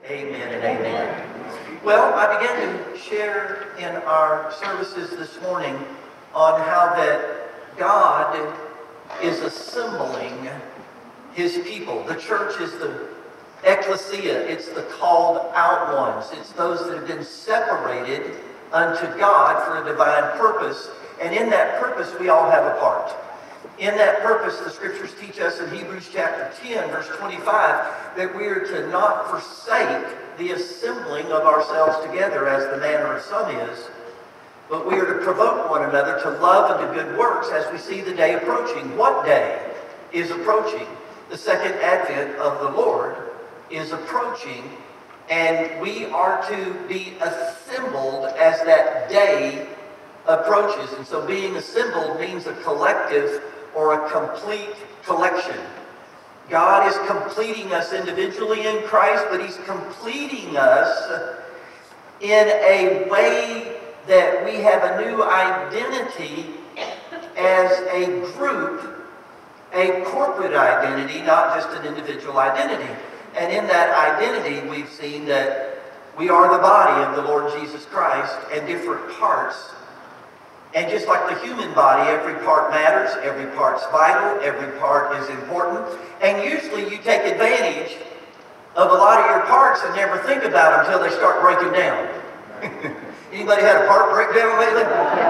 Amen and amen. Well, I began to share in our services this morning on how that God is assembling his people. The church is the ecclesia. It's the called out ones. It's those that have been separated unto God for a divine purpose. And in that purpose, we all have a part. In that purpose, the scriptures teach us in Hebrews chapter 10, verse 25, that we are to not forsake the assembling of ourselves together as the manner of some is, but we are to provoke one another to love and to good works as we see the day approaching. What day is approaching? The second advent of the Lord is approaching, and we are to be assembled as that day approaches. And so being assembled means a collective or a complete collection. God is completing us individually in Christ, but he's completing us in a way that we have a new identity as a group, a corporate identity, not just an individual identity. And in that identity, we've seen that we are the body of the Lord Jesus Christ and different parts. And just like the human body, every part matters, every part's vital, every part is important. And usually you take advantage of a lot of your parts and never think about them until they start breaking down. Anybody had a part breakdown lately?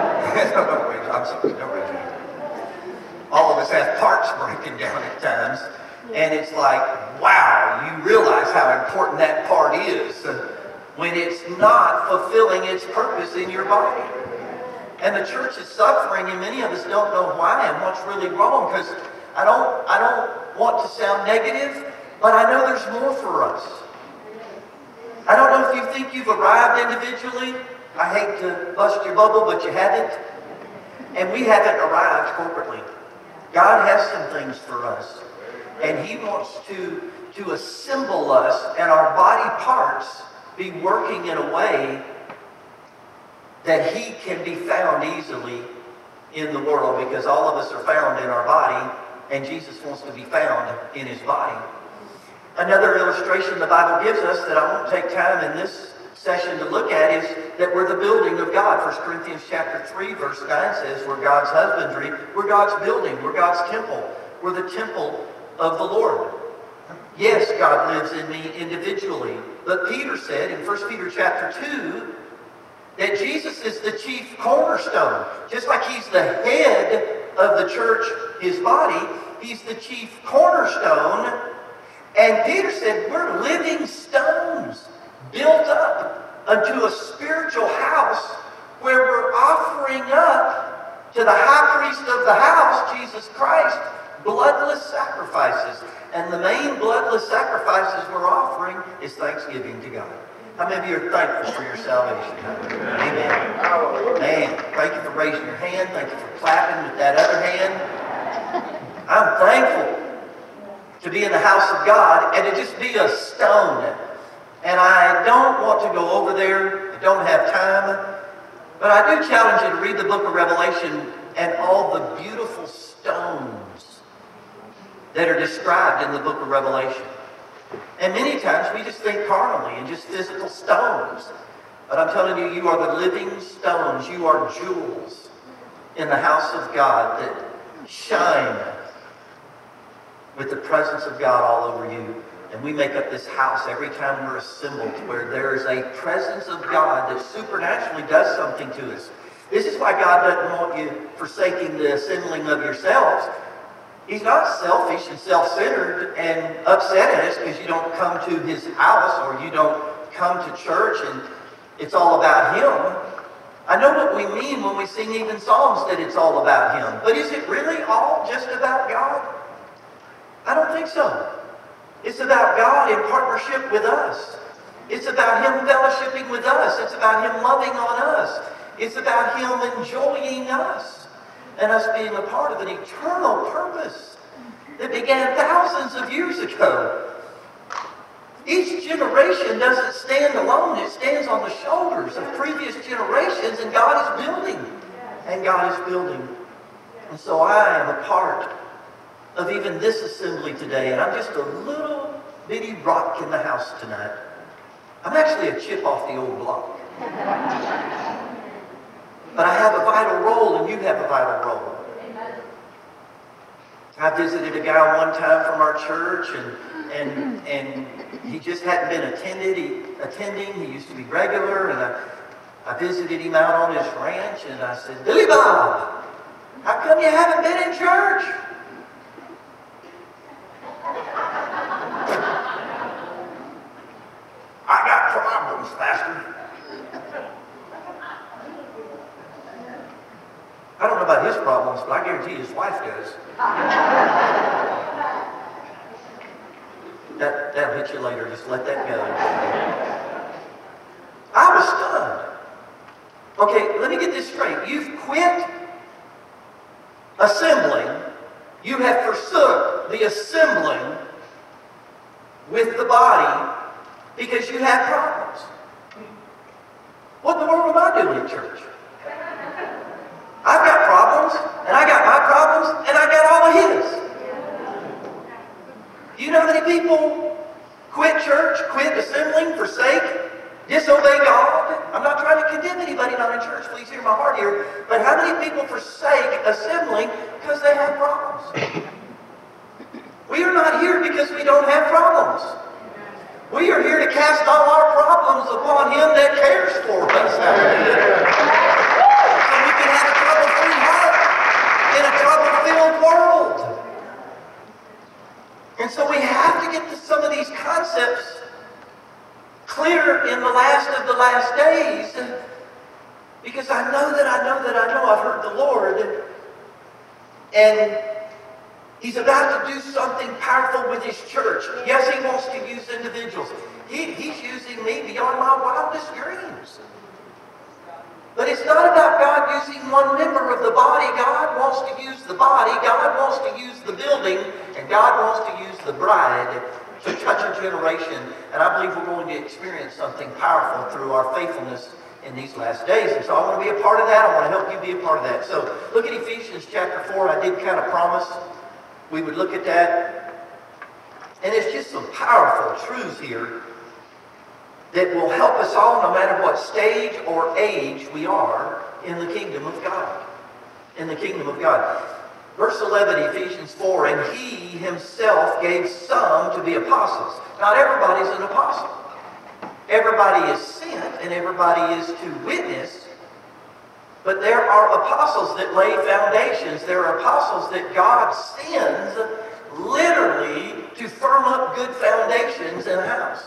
I'm sorry, don't raise your hand. All of us have parts breaking down at times. And it's like, wow, you realize how important that part is when it's not fulfilling its purpose in your body. And the church is suffering, and many of us don't know why and what's really wrong, because I don't want to sound negative, but I know there's more for us. I don't know if you think you've arrived individually. I hate to bust your bubble, but you haven't. And we haven't arrived corporately. God has some things for us. And he wants to assemble us and our body parts be working in a way that he can be found easily in the world, because all of us are found in our body, and Jesus wants to be found in his body. Another illustration the Bible gives us that I won't take time in this session to look at is that we're the building of God. 1 Corinthians chapter 3, verse 9 says we're God's husbandry, we're God's building, we're God's temple, we're the temple of the Lord. Yes, God lives in me individually, but Peter said in 1 Peter chapter 2 that Jesus is the chief cornerstone. Just like he's the head of the church, his body, he's the chief cornerstone. And Peter said, we're living stones built up unto a spiritual house where we're offering up to the high priest of the house, Jesus Christ, bloodless sacrifices. And the main bloodless sacrifices we're offering is thanksgiving to God. How many of you are thankful for your salvation? Amen. Man, thank you for raising your hand. Thank you for clapping with that other hand. I'm thankful to be in the house of God and to just be a stone. And I don't want to go over there. I don't have time. But I do challenge you to read the book of Revelation and all the beautiful stones that are described in the book of Revelation. And many times we just think carnally and just physical stones. But I'm telling you, you are the living stones. You are jewels in the house of God that shine with the presence of God all over you. And we make up this house every time we're assembled where there is a presence of God that supernaturally does something to us. This is why God doesn't want you forsaking the assembling of yourselves. He's not selfish and self-centered and upset at us because you don't come to his house or you don't come to church and it's all about him. I know what we mean when we sing even songs that it's all about him. But is it really all just about God? I don't think so. It's about God in partnership with us. It's about him fellowshipping with us. It's about him loving on us. It's about him enjoying us. And us being a part of an eternal purpose that began thousands of years ago. Each generation doesn't stand alone. It stands on the shoulders of previous generations, and God is building. And God is building. And so I am a part of even this assembly today, and I'm just a little bitty rock in the house tonight. actually a chip off the old block. But I have a vital role, and you have a vital role. I visited a guy one time from our church, and he just hadn't been attending. He used to be regular, and I visited him out on his ranch, and I said, "Billy Bob, how come you haven't been in church?" "I got problems, Pastor." I don't know about his problems, but I guarantee his wife does. That'll hit you later. Just let that go. I was stunned. Okay, let me get this straight. You've quit assembling. You have forsook the assembling with the body because you have problems. What in the world am I doing in church? I've got problems, and I got my problems, and I got all of his. You know how many people quit church, quit assembling, forsake, disobey God? I'm not trying to condemn anybody not in church. Please hear my heart here. But how many people forsake assembling because they have problems? We are not here because we don't have problems. We are here to cast all our problems upon Him that cares for us. So we can have a trouble-free heart in a trouble-filled world. And so we have to get to some of these concepts clear in the last of the last days, because I know I've heard the Lord, and He's about to do something powerful with His church. Yes, He wants to use individuals. He's using me beyond my wildest dreams. But it's not about God using one member of the body. God wants to use the body. God wants to use the building. And God wants to use the bride to touch a generation. And I believe we're going to experience something powerful through our faithfulness in these last days. And so I want to be a part of that. I want to help you be a part of that. So look at Ephesians chapter 4. I did kind of promise we would look at that. And it's just some powerful truths here that will help us all no matter what stage or age we are in the kingdom of God. In the kingdom of God. Verse 11, Ephesians 4, and He Himself gave some to be apostles. Not everybody's an apostle. Everybody is sent and everybody is to witness. But there are apostles that lay foundations. There are apostles that God sends literally to firm up good foundations in a house.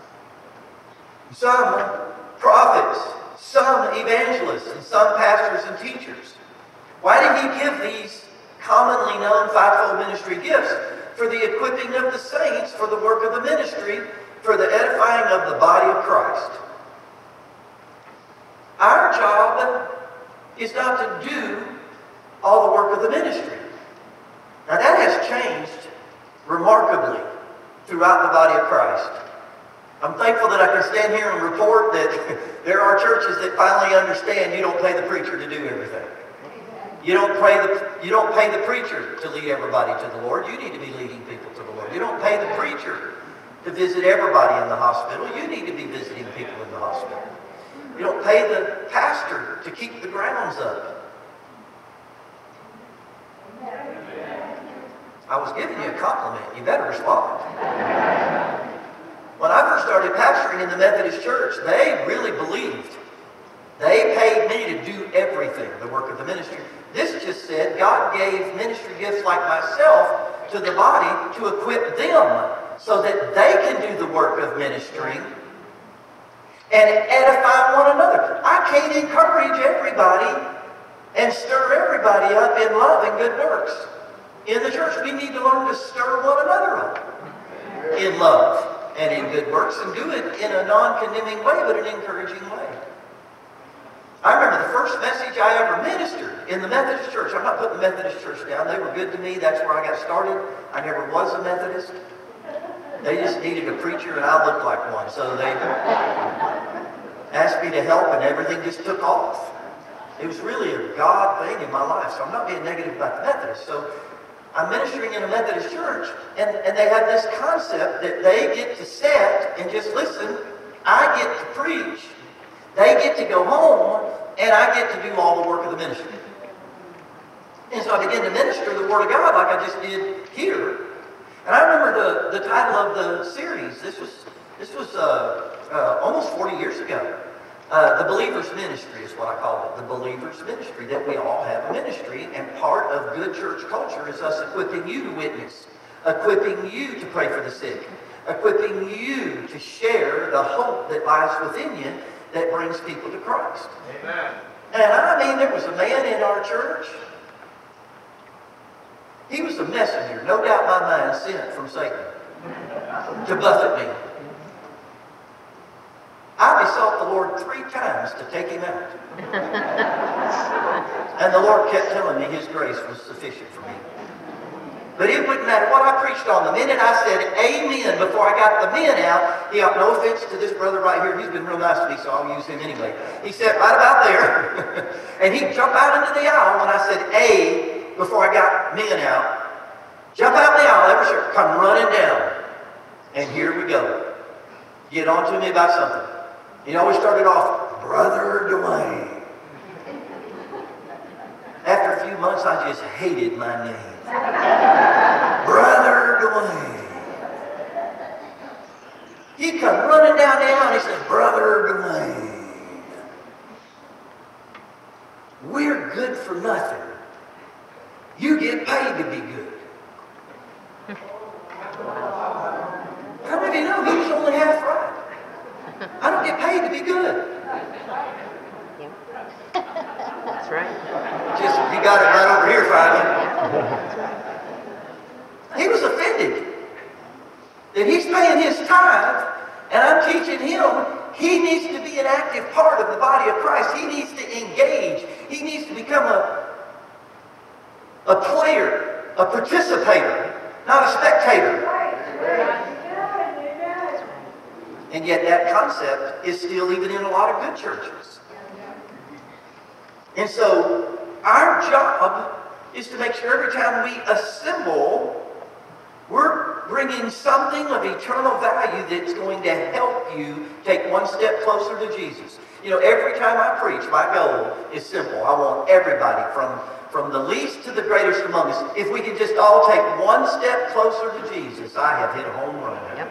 Some prophets, some evangelists, and some pastors and teachers. Why did He give these commonly known fivefold ministry gifts? For the equipping of the saints, for the work of the ministry, for the edifying of the body of Christ. Our job is not to do all the work of the ministry. Now that has changed remarkably throughout the body of Christ. I'm thankful that I can stand here and report that there are churches that finally understand you don't pay the preacher to do everything. You don't pay the preacher to lead everybody to the Lord. You need to be leading people to the Lord. You don't pay the preacher to visit everybody in the hospital. You need to be visiting people in the hospital. You don't pay the pastor to keep the grounds up. I was giving you a compliment. You better respond. When I first started pastoring in the Methodist Church, they really believed. They paid me to do everything, the work of the ministry. This just said God gave ministry gifts like myself to the body to equip them so that they can do the work of ministry and edify one another. I can't encourage everybody and stir everybody up in love and good works. In the church, we need to learn to stir one another up in love and in good works, and do it in a non-condemning way, but an encouraging way. I remember the first message I ever ministered in the Methodist Church. I'm not putting the Methodist Church down. They were good to me. That's where I got started. I never was a Methodist. They just needed a preacher, and I looked like one. So they asked me to help, and everything just took off. It was really a God thing in my life. So I'm not being negative about the Methodist. So I'm ministering in a Methodist church, and they have this concept that they get to set and just listen. I I get to preach, they get to go home, and I get to do all the work of the ministry. And so I began to minister the Word of God like I just did here. And I remember the title of the series. This was almost 40 years ago. The Believer's Ministry is what I call it. The Believer's Ministry, that we all have a ministry, and part of good church culture is us equipping you to witness, equipping you to pray for the sick, equipping you to share the hope that lies within you that brings people to Christ. Amen. And I mean, there was a man in our church. He was a messenger, no doubt my mind, sent from Satan to buffet me. I besought the Lord 3 times to take him out. And the Lord kept telling me His grace was sufficient for me. But it wouldn't matter what I preached on. The minute I said amen before I got the men out, no offense to this brother right here, he's been real nice to me, so I'll use him anyway. He sat right about there, and he'd jump out into the aisle when I said A before I got men out. Jump out in the aisle, ever sure, come running down. And here we go. Get on to me about something. He always started off, Brother Dwayne. After a few months, I just hated my name. Brother Dwayne. He come running down the aisle and he says, Brother Dwayne, we're good for nothing. You get paid to be good. How many of you know he was only half right? I don't get paid to be good. That's right. Just, you got it right over here, finally. He was offended that he's paying his tithe, and I'm teaching him he needs to be an active part of the body of Christ. He needs to engage. He needs to become a player, a participator, not a spectator. And yet that concept is still even in a lot of good churches. And so our job is to make sure every time we assemble, we're bringing something of eternal value that's going to help you take one step closer to Jesus. You know, every time I preach, my goal is simple. I want everybody from the least to the greatest among us, if we can just all take one step closer to Jesus, I have hit a home run. Yep.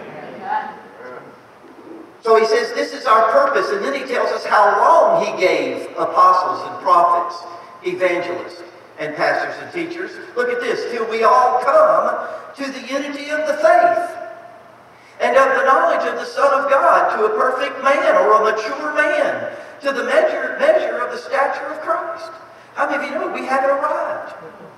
So he says this is our purpose, and then he tells us how long he gave apostles and prophets, evangelists, and pastors and teachers. Look at this, till we all come to the unity of the faith and of the knowledge of the Son of God, to a perfect man or a mature man, to the measure of the stature of Christ. How many of you know we haven't arrived?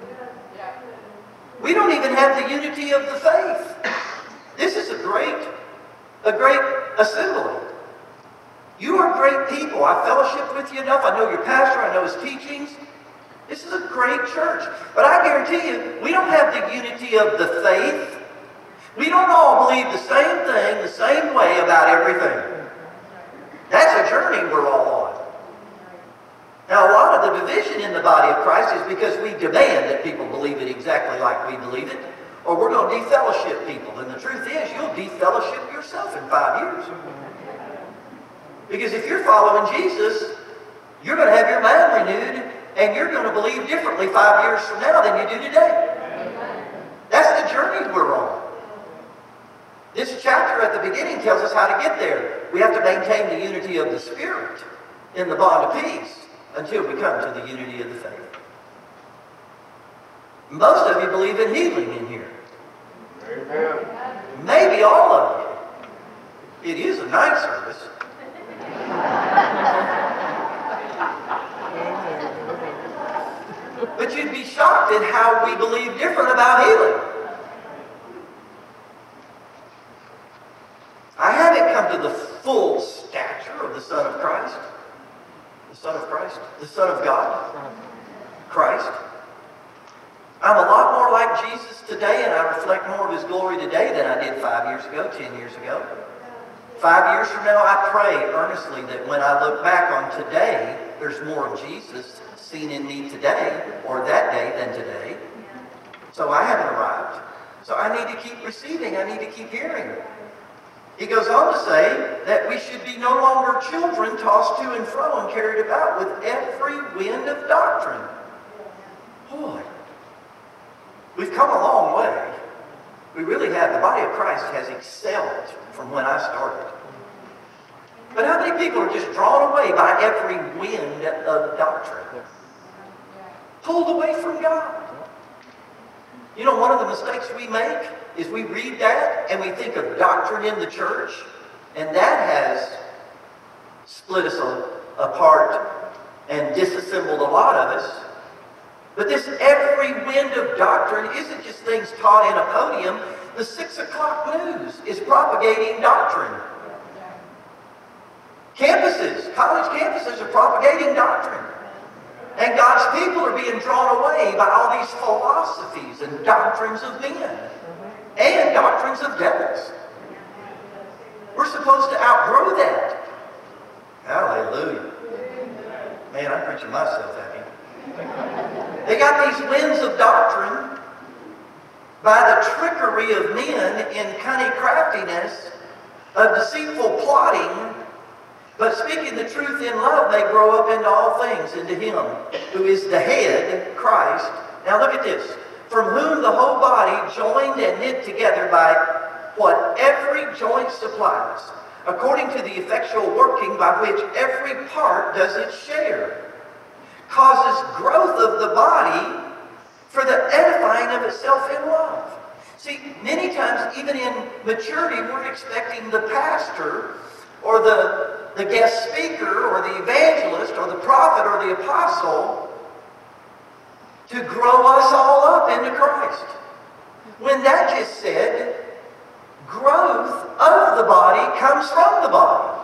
We don't even have the unity of the faith. This is a great assembly. You are great people. I fellowship with you enough. I know your pastor. I know his teachings. This is a great church. But I guarantee you, we don't have the unity of the faith. We don't all believe the same thing, the same way about everything. That's a journey we're all on. Now, a lot of the division in the body of Christ is because we demand that people believe it exactly like we believe it, or we're going to defellowship people. And the truth is, you'll defellowship yourself in 5 years. Because if you're following Jesus, you're going to have your mind renewed, and you're going to believe differently 5 years from now than you do today. That's the journey we're on. This chapter at the beginning tells us how to get there. We have to maintain the unity of the Spirit in the bond of peace until we come to the unity of the faith. Most of you believe in healing in here. Amen. Maybe all of you. It is a night service. But you'd be shocked at how we believe different about healing. I haven't come to the full stature of the Son of Christ. The Son of Christ. The Son of God. Christ. I'm a lot more like Jesus today, and I reflect more of His glory today than I did 5 years ago, 10 years ago. 5 years from now, I pray earnestly that when I look back on today, there's more of Jesus seen in me today, or that day, than today. So I haven't arrived. So I need to keep receiving. I need to keep hearing. He goes on to say that we should be no longer children tossed to and fro and carried about with every wind of doctrine. Boy, we've come a long way. We really have. The body of Christ has excelled from when I started. But how many people are just drawn away by every wind of doctrine? Pulled away from God. You know, one of the mistakes we make is we read that and we think of doctrine in the church, and that has split us apart and disassembled a lot of us. But this every wind of doctrine isn't just things taught in a podium. The 6 o'clock news is propagating doctrine. Campuses, college campuses are propagating doctrine. And God's people are being drawn away by all these philosophies and doctrines of men and doctrines of devils. We're supposed to outgrow that. Hallelujah. Man, I'm preaching myself happy. They got these winds of doctrine by the trickery of men in cunning craftiness, of deceitful plotting. But speaking the truth in love, they grow up into all things, into Him who is the head, Christ. Now look at this. From whom the whole body, joined and knit together by what every joint supplies, according to the effectual working by which every part does its share, causes growth of the body for the edifying of itself in love. See, many times, even in maturity, we're expecting the pastor or the guest speaker or the evangelist or the prophet or the apostle to grow us all up into Christ. When that just said, growth of the body comes from the body.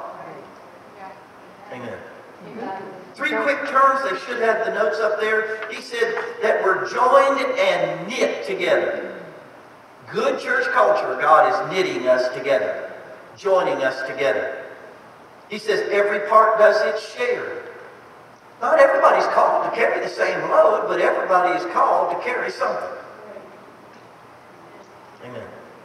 Amen. 3 quick terms. They should have the notes up there. He said that we're joined and knit together. Good church culture, God is knitting us together, joining us together. He says every part does its share. Not everybody's called to carry the same load, but everybody is called to carry something. Amen.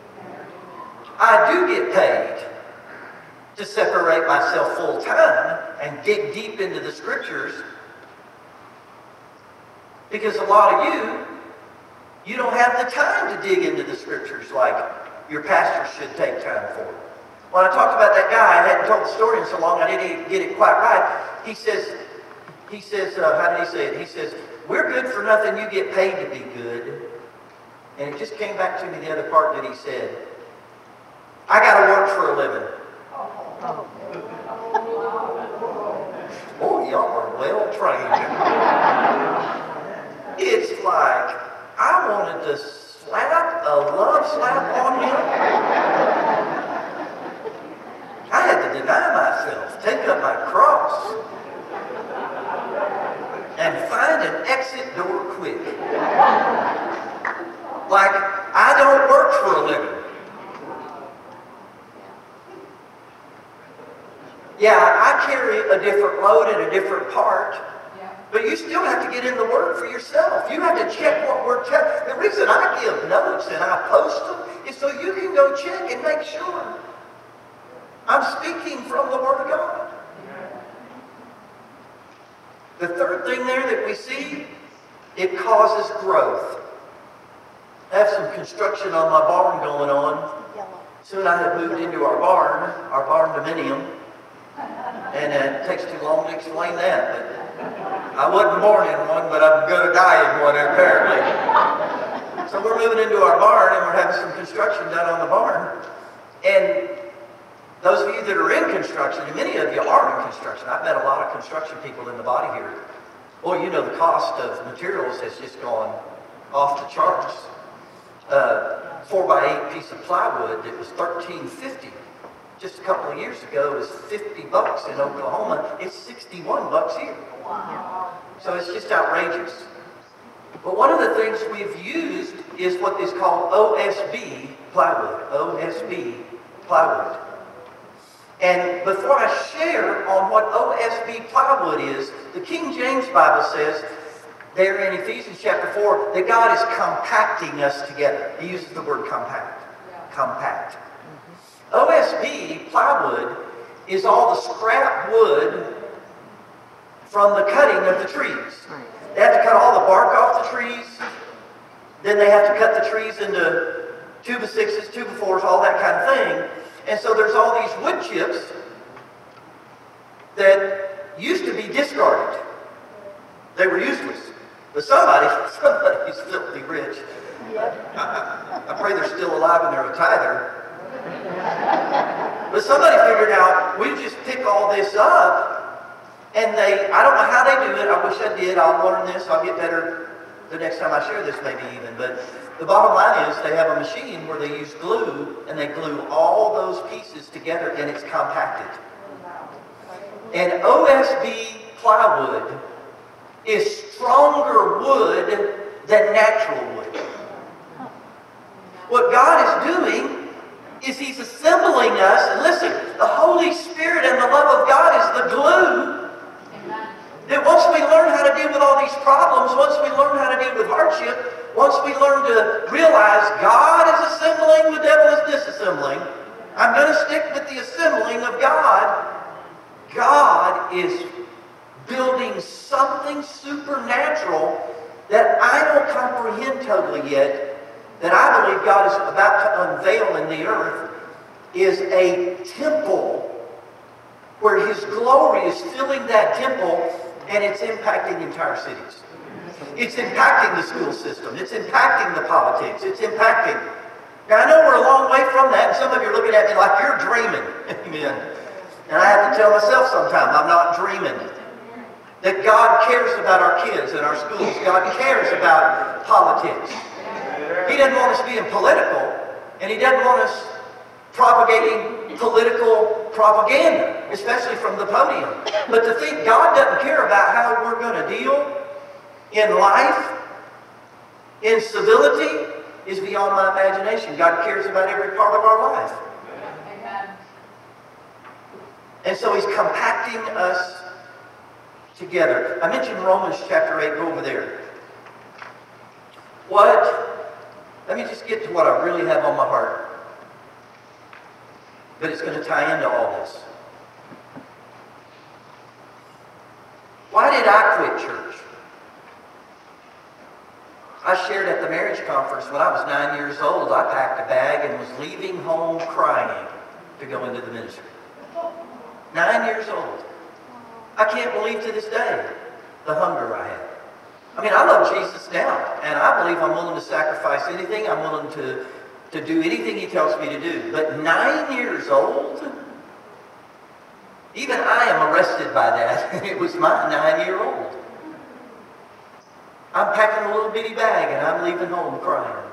I do get paid to separate myself full time and dig deep into the scriptures, because a lot of you don't have the time to dig into the scriptures like your pastor should take time for. When I talked about that guy, I hadn't told the story in so long, I didn't get it quite right. He says, how did he say it? He says, we're good for nothing, you get paid to be good. And it just came back to me the other part that he said, I got to work for a living. Boy, y'all are well trained. It's like, I wanted to slap a love slap on him. I had to deny myself, take up my cross, and find an exit door quick. Like, I don't work for a living. Yeah, I carry a different load and a different part, but you still have to get in the Word for yourself. You have to check what we're telling. The reason I give notes and I post them is so you can go check and make sure I'm speaking from the Word of God. The third thing there that we see, it causes growth. I have some construction on my barn going on. Soon I have moved into our barn dominium. And it takes too long to explain that. But I wasn't born in one, but I'm going to die in one apparently. So we're moving into our barn and we're having some construction done on the barn. And those of you that are in construction, and many of you are in construction. I've met a lot of construction people in the body here. Well, you know the cost of materials has just gone off the charts. 4x8 piece of plywood that was $13.50 just a couple of years ago was $50 in Oklahoma. It's $61 here. Wow. So it's just outrageous. But one of the things we've used is what is called OSB plywood. OSB plywood. And before I share on what OSB plywood is, the King James Bible says there in Ephesians chapter 4 that God is compacting us together. He uses the word compact. Yeah. Compact. OSB plywood is all the scrap wood from the cutting of the trees. They have to cut all the bark off the trees. Then they have to cut the trees into 2x6s, 2x4s, all that kind of thing. And so there's all these wood chips that used to be discarded. They were useless. But somebody's filthy rich. I pray they're still alive and they're a tither. But somebody figured out, we just pick all this up, and I don't know how they do it. I wish I did. I'll learn this. I'll get better the next time I share this, maybe even. But the bottom line is they have a machine where they use glue, and they glue all those pieces together, and it's compacted. And OSB plywood is stronger wood than natural wood. What God is doing is He's assembling us. And listen, the Holy Spirit and the love of God is the glue that once we learn how to deal with all these problems, once we learn how to deal with hardship, once we learn to realize God is assembling, the devil is disassembling, I'm going to stick with the assembling of God. God is building something supernatural that I don't comprehend totally yet, that I believe God is about to unveil in the earth, is a temple where His glory is filling that temple, and it's impacting entire cities. It's impacting the school system. It's impacting the politics. It's impacting. Now, I know we're a long way from that, and some of you are looking at me like you're dreaming. Amen. And I have to tell myself sometimes I'm not dreaming. That God cares about our kids and our schools. God cares about politics. He doesn't want us being political, and He doesn't want us propagating political propaganda, especially from the podium. But to think God doesn't care about how we're going to deal in life, in civility, is beyond my imagination. God cares about every part of our life. Amen. And so He's compacting us together. I mentioned Romans chapter 8. Go over there. Let me just get to what I really have on my heart. But it's going to tie into all this. Why did I quit church? I shared at the marriage conference when I was 9 years old. I packed a bag and was leaving home crying to go into the ministry. 9 years old. I can't believe to this day the hunger I had. I mean, I love Jesus now, and I believe I'm willing to sacrifice anything. I'm willing to do anything He tells me to do. But 9 years old, even I am arrested by that. It was my 9-year-old. I'm packing a little bitty bag, and I'm leaving home crying.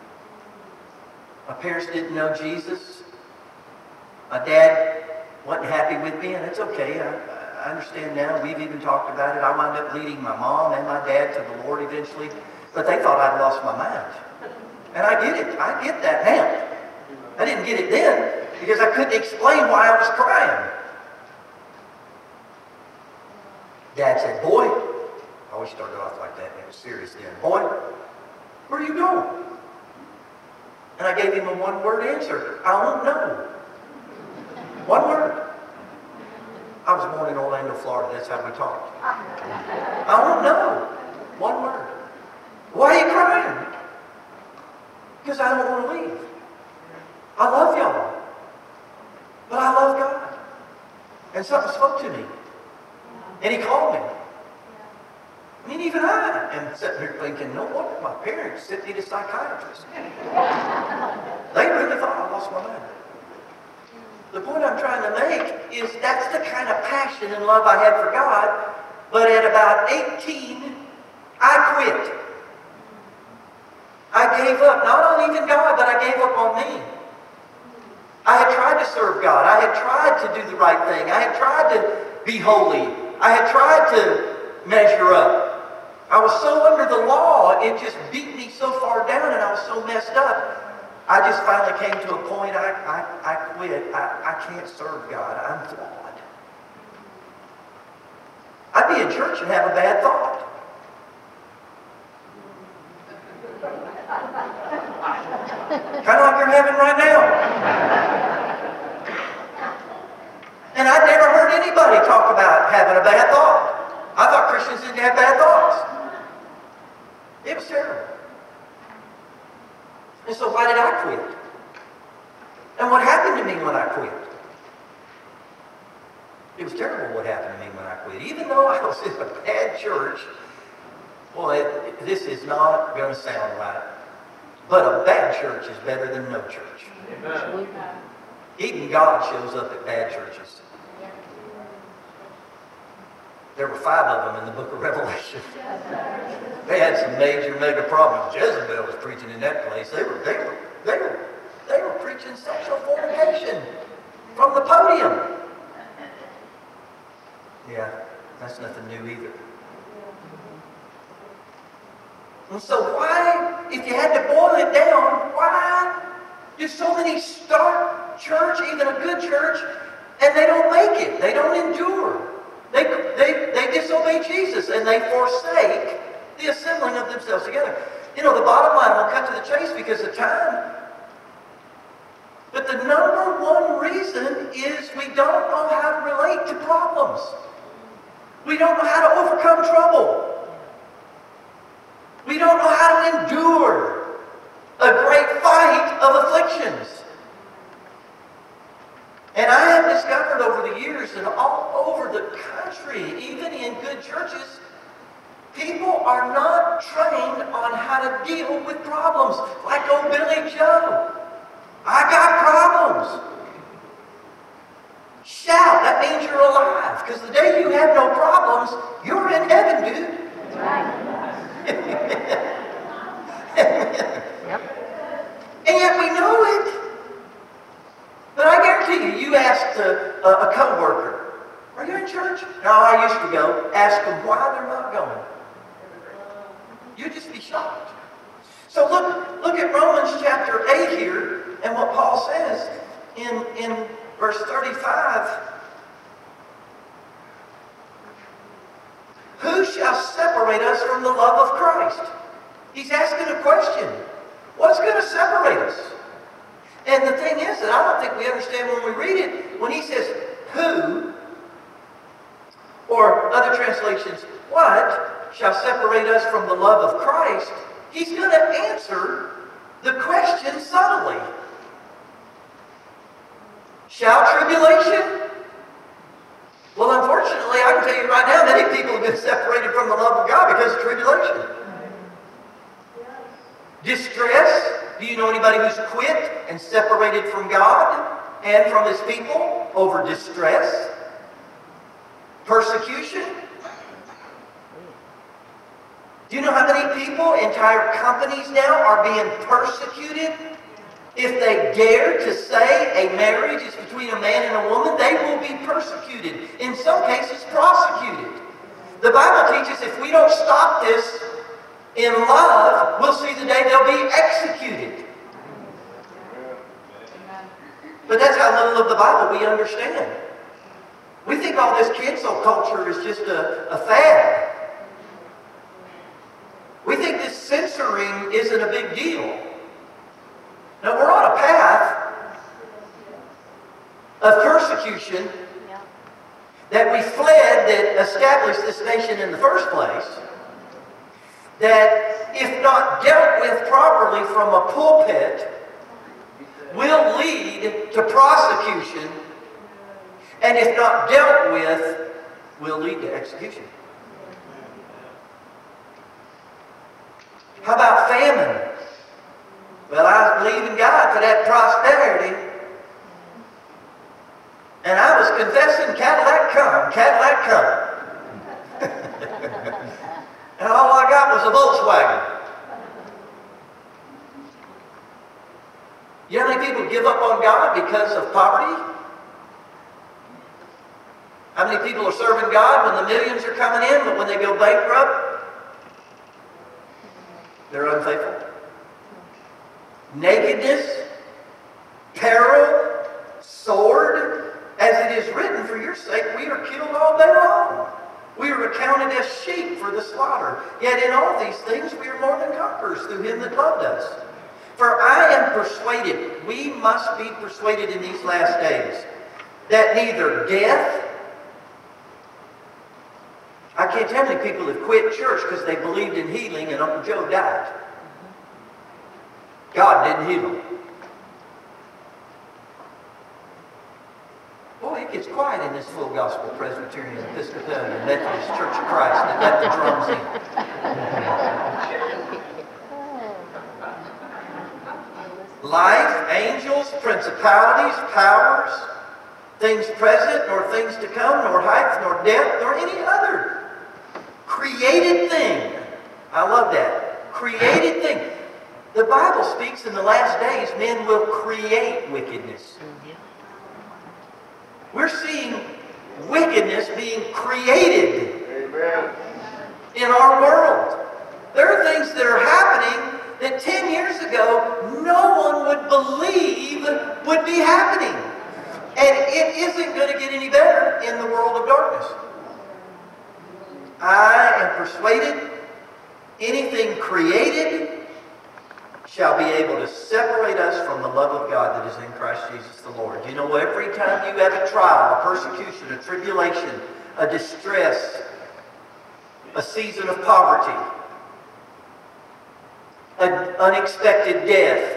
My parents didn't know Jesus. My dad wasn't happy with me, and it's okay. I understand now. We've even talked about it. I wound up leading my mom and my dad to the Lord eventually, but they thought I'd lost my mind. And I get it. I get that now. I didn't get it then because I couldn't explain why I was crying. Dad said, "Boy," I always started off like that, and it was serious then. "Boy, where are you going?" And I gave him a one-word answer. "I won't know." One word. I was born in Orlando, Florida. That's how we talked. "I won't know." One word. "Why are you crying?" "Because I don't want to leave. I love y'all. But I love God." And something spoke to me. And He called me. I mean, even I am sitting here thinking, no wonder my parents sent me to psychiatrists. They really thought I lost my mind. The point I'm trying to make is that's the kind of passion and love I had for God. But at about 18, I quit. I gave up, not on even God, but I gave up on me. I had tried to serve God. I had tried to do the right thing. I had tried to be holy. I had tried to measure up. I was so under the law, it just beat me so far down, and I was so messed up. I just finally came to a point, I quit. I can't serve God. I'm flawed. I'd be in church and have a bad thought. Kind of like you're having right now. anybody talk about having a bad thought. I thought Christians didn't have bad thoughts. It was terrible. And so why did I quit? And what happened to me when I quit? It was terrible what happened to me when I quit. Even though I was in a bad church, well, this is not going to sound right, but a bad church is better than no church. Amen. Even God shows up at bad churches. There were 5 of them in the book of Revelation. They had some major, mega problems. Jezebel was preaching in that place. They were preaching sexual fornication from the podium. Yeah, that's nothing new either. And so why, if you had to boil it down, why do so many start church, even a good church, and they don't make it? They don't endure. They disobey Jesus, and they forsake the assembling of themselves together. You know, the bottom line, we'll cut to the chase because of time. But the number one reason is we don't know how to relate to problems. We don't know how to overcome trouble. We don't know how to endure a great fight of afflictions. And I have discovered over the years and all over the country, even in good churches, people are not trained on how to deal with problems. Like old Billy Joe. I got problems. Shout, that means you're alive. Because the day you have no problems, you're in heaven, dude. That's right. Yep. And yet we know it. But I guarantee you, you asked a co-worker, are you in church? No, I used to go. Ask them why they're not going. You'd just be shocked. So look at Romans chapter 8 here, and what Paul says in verse 35. Who shall separate us from the love of Christ? He's asking a question. What's going to separate us? And the thing is that I don't think we understand when we read it, when he says, who, or other translations, what shall separate us from the love of Christ? He's going to answer the question subtly. Shall tribulation? Well, unfortunately, I can tell you right now, many people have been separated from the love of God because of tribulation. Distress. Do you know anybody who's quit and separated from God and from His people over distress? Persecution. Do you know how many people, entire companies now, are being persecuted? If they dare to say a marriage is between a man and a woman, they will be persecuted. In some cases, prosecuted. The Bible teaches if we don't stop this in love, we'll see the day they'll be executed. But that's how little of the Bible we understand. We think all this cancel culture is just a fad. We think this censoring isn't a big deal. Now, we're on a path of persecution that we fled, that established this nation in the first place, that if not dealt with properly from a pulpit, will lead to prosecution, and if not dealt with, will lead to execution. How about famine? Well, I believe in God for that prosperity. And I was confessing, Cadillac come, Cadillac come. And all I got was a Volkswagen. You know how many people give up on God because of poverty? How many people are serving God when the millions are coming in, but when they go bankrupt, they're unfaithful? Nakedness, peril, sword, as it is written, for your sake we are killed all day long. We are accounted as sheep for the slaughter. Yet in all these things we are more than conquerors through Him that loved us. For I am persuaded, we must be persuaded in these last days, that neither death, I can't tell how many people have quit church because they believed in healing and Uncle Joe died. God didn't heal them. Boy, it gets quiet in this full gospel Presbyterian, Episcopalian, Methodist Church of Christ that let the drums in. Life, angels, principalities, powers, things present, nor things to come, nor height, nor depth, nor any other created thing. I love that. Created thing. The Bible speaks in the last days, men will create wickedness. We're seeing wickedness being created in our world. There are things that are happening that 10 years ago no one would believe would be happening. And it isn't going to get any better in the world of darkness. I am persuaded anything created shall be able to separate us from the love of God that is in Christ Jesus the Lord. You know, every time you have a trial, a persecution, a tribulation, a distress, a season of poverty, an unexpected death,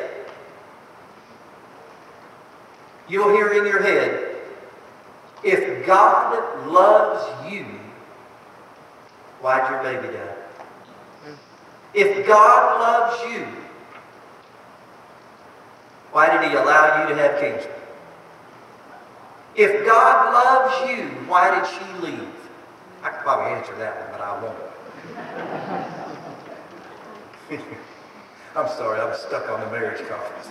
you'll hear in your head, if God loves you, why'd your baby die? If God loves you, why did He allow you to have cancer? If God loves you, why did she leave? I could probably answer that one, but I won't. I'm sorry, I'm stuck on the marriage conference.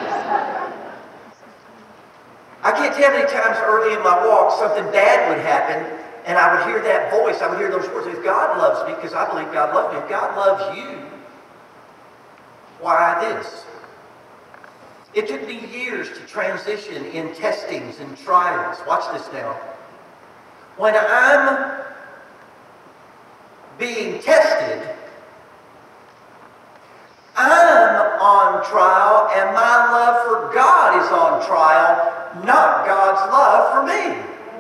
I can't tell how many times early in my walk something bad would happen, and I would hear that voice, I would hear those words, if God loves me, because I believe God loves me, if God loves you, why this? It took me years to transition in testings and trials. Watch this now. When I'm being tested, I'm on trial, and my love for God is on trial, not God's love for me.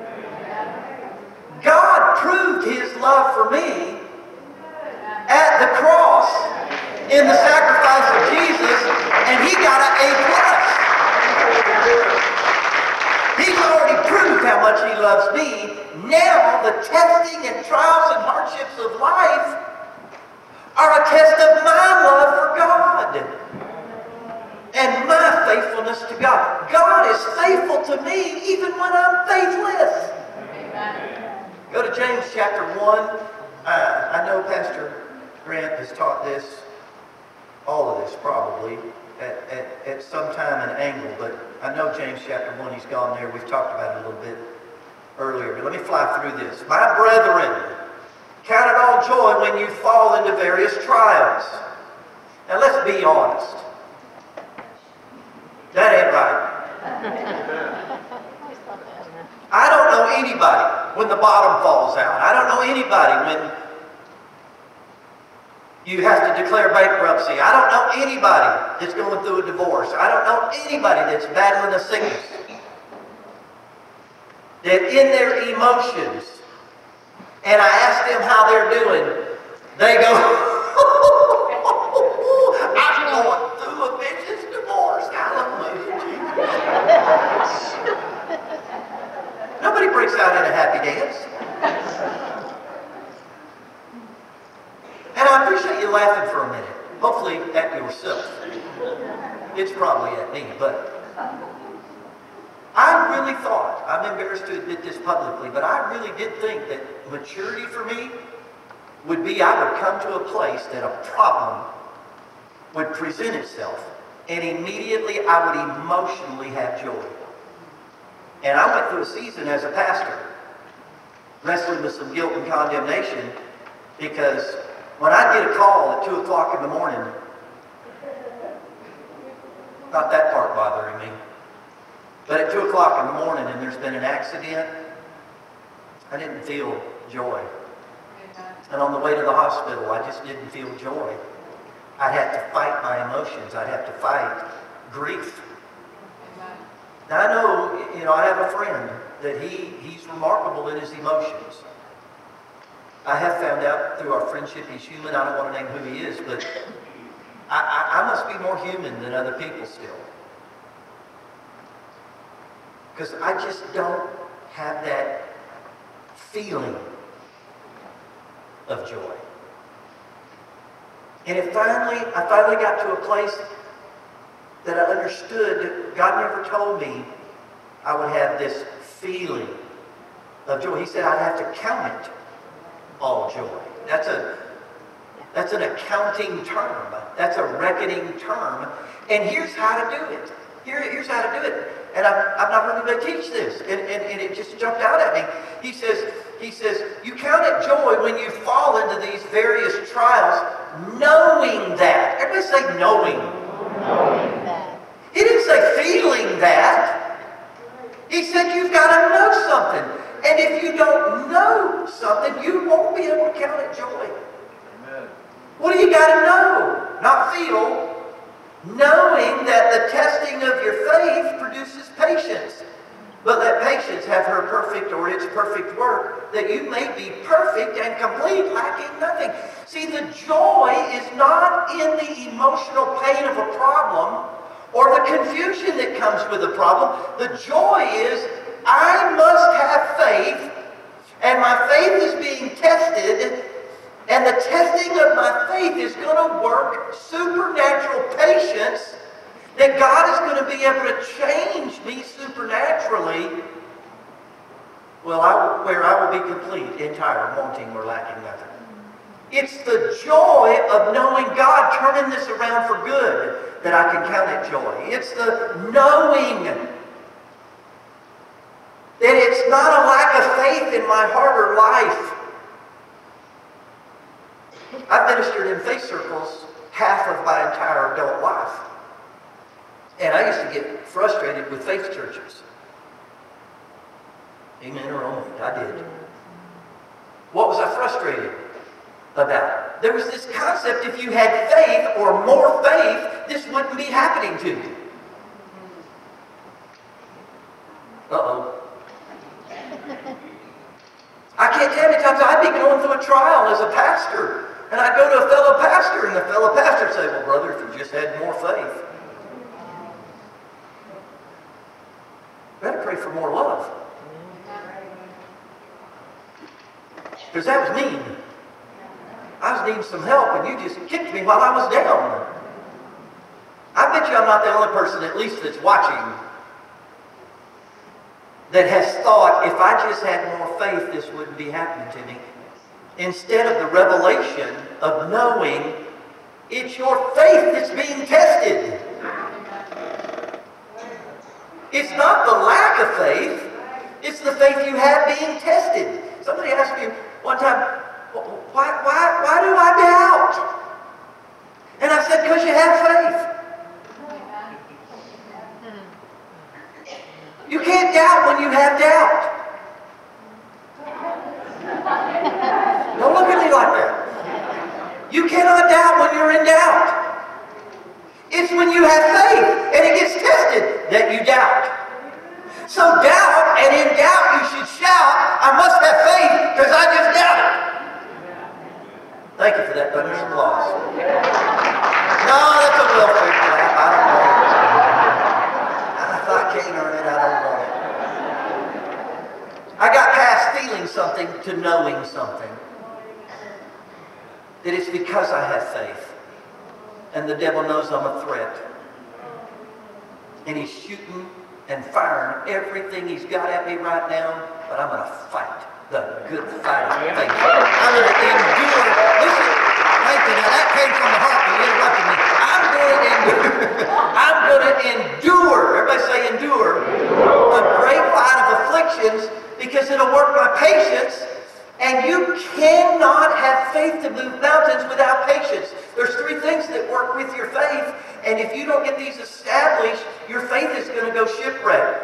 God proved His love for me at the cross in the sacrifice of Jesus, and He got an A+. He's already proved how much He loves me. Now the testing and trials and hardships of life are a test of my love for God and my faithfulness to God. God is faithful to me even when I'm faithless. Amen. Go to James chapter 1. I know Pastor Grant has taught this, all of this probably, at some time and angle, but I know James chapter 1, he's gone there. We've talked about it a little bit earlier, but let me fly through this. My brethren, count it all joy when you fall into various trials. Now let's be honest. That ain't right. I don't know anybody when the bottom falls out. I don't know anybody when you have to declare bankruptcy. I don't know anybody that's going through a divorce. I don't know anybody that's battling a sickness. That in their emotions, and I ask them how they're doing, they go, I'm going through a vicious divorce. Hallelujah, Jesus. Nobody breaks out in a happy dance. And I appreciate you laughing for a minute. Hopefully at yourself. It's probably at me, but I really thought, I'm embarrassed to admit this publicly, but I really did think that maturity for me would be I would come to a place that a problem would present itself, and immediately I would emotionally have joy. And I went through a season as a pastor, wrestling with some guilt and condemnation, because when I get a call at 2 o'clock in the morning, not that part bothering me, but at 2 o'clock in the morning and there's been an accident, I didn't feel joy. And on the way to the hospital, I just didn't feel joy. I'd have to fight my emotions. I'd have to fight grief. Now I know, I have a friend that he's remarkable in his emotions. I have found out through our friendship he's human. I don't want to name who he is, but I must be more human than other people still. Because I just don't have that feeling of joy. And I finally got to a place that I understood God never told me I would have this feeling of joy. He said I'd have to count it all joy. That's an accounting term. That's a reckoning term. And here's how to do it. Here's how to do it. And I've not heard anybody teach this. And it just jumped out at me. He says, you count it joy when you fall into these various trials, knowing that. Everybody say knowing. Knowing that. He didn't say feeling that. He said you've got to know something. And if you don't know something, you won't be able to count it joy. Amen. What do you got to know? Not feel. Knowing that the testing of your faith produces patience. But let patience have her perfect or its perfect work, that you may be perfect and complete, lacking nothing. See, the joy is not in the emotional pain of a problem or the confusion that comes with a problem. The joy is, I must have faith, and my faith is being tested, and the testing of my faith is going to work supernatural patience, that God is going to be able to change me supernaturally, where I will be complete, entire, wanting or lacking nothing. It's the joy of knowing God turning this around for good that I can count it joy. It's the knowing that it's not a lack of faith in my heart or life. I've ministered in faith circles half of my entire adult life. And I used to get frustrated with faith churches. Amen or amen. I did. What was I frustrated about? There was this concept, if you had faith or more faith, this wouldn't be happening to you. Uh-oh. I can't tell you how many times I'd be going through a trial as a pastor, and I'd go to a fellow pastor, and the fellow pastor would say, well, brother, if you just had more faith. Better pray for more love. Because that was mean. I was needing some help, and you just kicked me while I was down. I bet you I'm not the only person, at least that's watching, that has thought, if I just had more faith, this wouldn't be happening to me. Instead of the revelation of knowing it's your faith that's being tested. It's not the lack of faith, it's the faith you have being tested. Somebody asked me one time, why do I doubt? And I said, because you have faith. You can't doubt when you have doubt. Don't look at me like that. You cannot doubt when you're in doubt. It's when you have faith and it gets tested that you doubt. So doubt, and in doubt you should shout, I must have faith because I just doubted. Thank you for that thunderous applause. No, that's a welfare clap. I don't want it. If I can't earn it, I don't want it. I got past feeling something to knowing something. That it's because I have faith. And the devil knows I'm a threat. And he's shooting and firing everything he's got at me right now, but I'm going to fight the good fight of faith. I'm going to endure. Listen, thank you. Now that came from the heart. You interrupted me. I'm going to endure. Everybody say endure. A great fight of afflictions, because it'll work my patience. And you cannot have faith to move mountains without patience. There's three things that work with your faith, and if you don't get these established, your faith is going to go shipwrecked.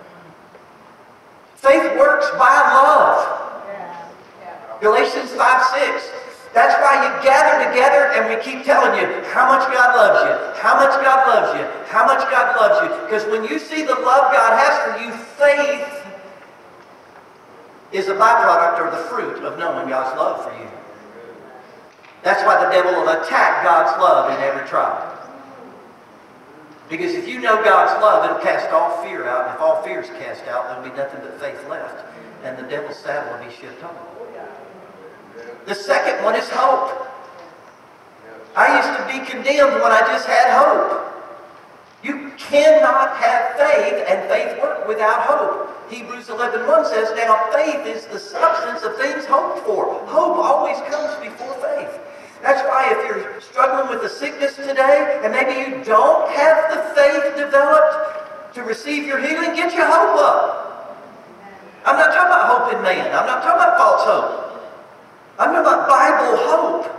Faith works by love. Galatians 5:6. That's why you gather together and we keep telling you how much God loves you, how much God loves you, how much God loves you. Because when you see the love God has for you, faith is a byproduct or the fruit of knowing God's love for you. That's why the devil will attack God's love in every trial. Because if you know God's love, it'll cast all fear out. And if all fear is cast out, there'll be nothing but faith left. And the devil's saddle will be shipped home. The second one is hope. I used to be condemned when I just had hope. You cannot have faith and faith work without hope. Hebrews 11:1 says, now faith is the substance of things hoped for. Hope always comes before faith. That's why if you're struggling with a sickness today, and maybe you don't have the faith developed to receive your healing, get your hope up. I'm not talking about hope in man. I'm not talking about false hope. I'm talking about Bible hope.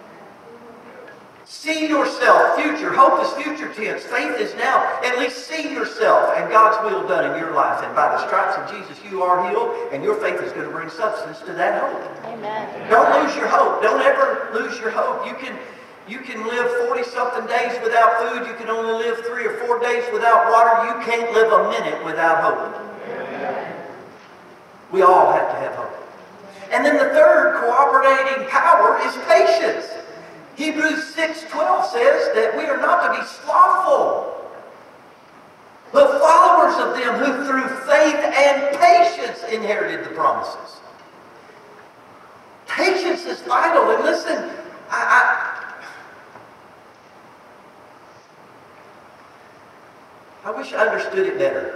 See yourself, future. Hope is future tense. Faith is now. At least see yourself and God's will done in your life. And by the stripes of Jesus, you are healed, and your faith is going to bring substance to that hope. Amen. Don't lose your hope. Don't ever lose your hope. You can live 40-something days without food. You can only live 3 or 4 days without water. You can't live a minute without hope. Amen. We all have to have hope. And then the third cooperating power is patience. Hebrews 6:12 says that we are not to be slothful, but followers of them who through faith and patience inherited the promises. Patience is vital. And listen, I wish I understood it better.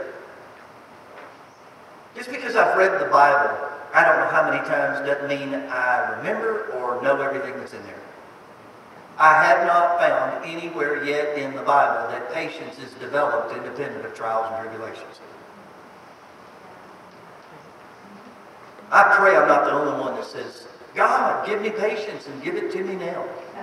Just because I've read the Bible, I don't know how many times, doesn't mean I remember or know everything that's in there. I have not found anywhere yet in the Bible that patience is developed independent of trials and tribulations. I pray I'm not the only one that says, God, give me patience and give it to me now.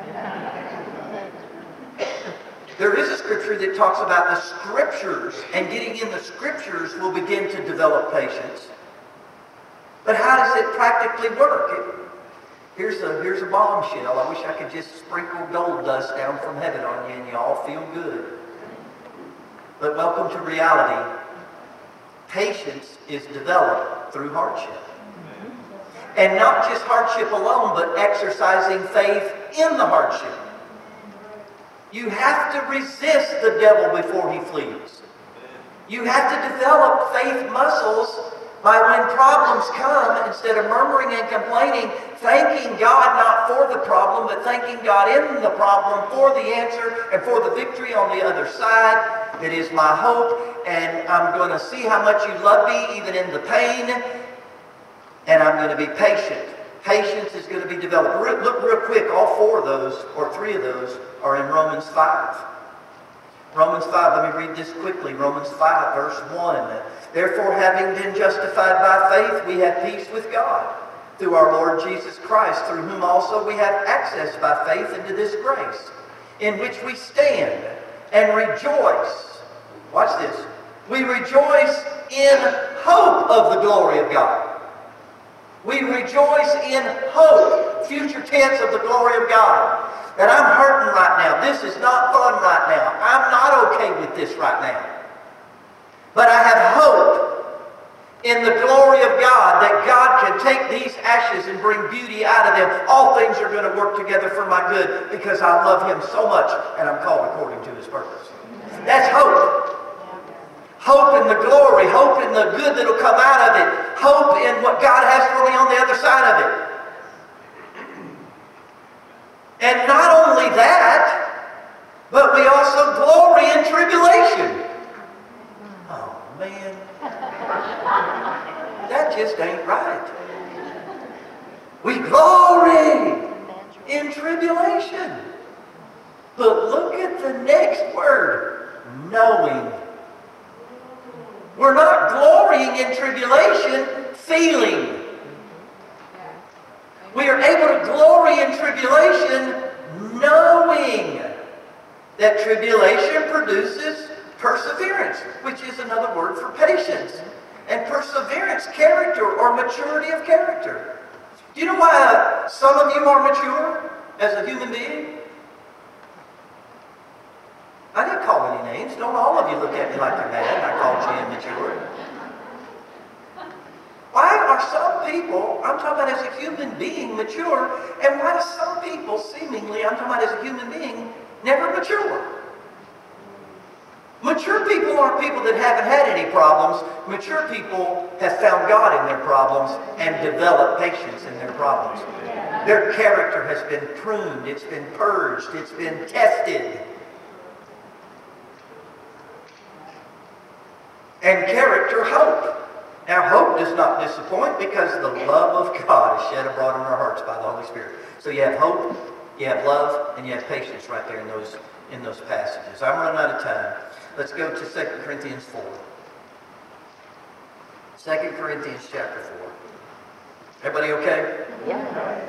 There is a scripture that talks about the scriptures, and getting in the scriptures will begin to develop patience. But how does it practically work? Here's a bombshell. I wish I could just sprinkle gold dust down from heaven on you and you all feel good. But welcome to reality. Patience is developed through hardship. And not just hardship alone, but exercising faith in the hardship. You have to resist the devil before he flees. You have to develop faith muscles by when problems come, instead of murmuring and complaining, thanking God not for the problem, but thanking God in the problem for the answer and for the victory on the other side. It is my hope, and I'm going to see how much you love me even in the pain, and I'm going to be patient. Patience is going to be developed. Look real quick, all 4 of those, or 3 of those, are in Romans 5. Romans 5, let me read this quickly. Romans 5, verse 1. Therefore, having been justified by faith, we have peace with God through our Lord Jesus Christ, through whom also we have access by faith into this grace, in which we stand and rejoice. Watch this. We rejoice in hope of the glory of God. We rejoice in hope, future tense of the glory of God. That I'm hurting right now. This is not fun right now. I'm not okay with this right now. But I have hope in the glory of God that God can take these ashes and bring beauty out of them. All things are going to work together for my good because I love Him so much and I'm called according to His purpose. That's hope. Hope in the glory. Hope in the good that will come out of it. Hope in what God has for me on the other side of it. And not only that, but we also glory in tribulation. Oh, man. That just ain't right. We glory in tribulation. But look at the next word, knowing. We're not glorying in tribulation, feeling. We are able to glory in tribulation knowing that tribulation produces perseverance, which is another word for patience. And perseverance, character or maturity of character. Do you know why some of you are mature as a human being? I didn't call any names. Don't all of you look at me like you're mad. I called you immature. Why are some people, I'm talking about as a human being, mature, and why do some people seemingly, I'm talking about as a human being, never mature? Mature people aren't people that haven't had any problems. Mature people have found God in their problems and developed patience in their problems. Their character has been pruned, it's been purged, it's been tested. And character, hope. Now, hope does not disappoint because the love of God is shed abroad in our hearts by the Holy Spirit. So you have hope, you have love, and you have patience right there in those passages. I'm running out of time. Let's go to 2 Corinthians 4. 2 Corinthians chapter 4. Everybody okay? Yeah.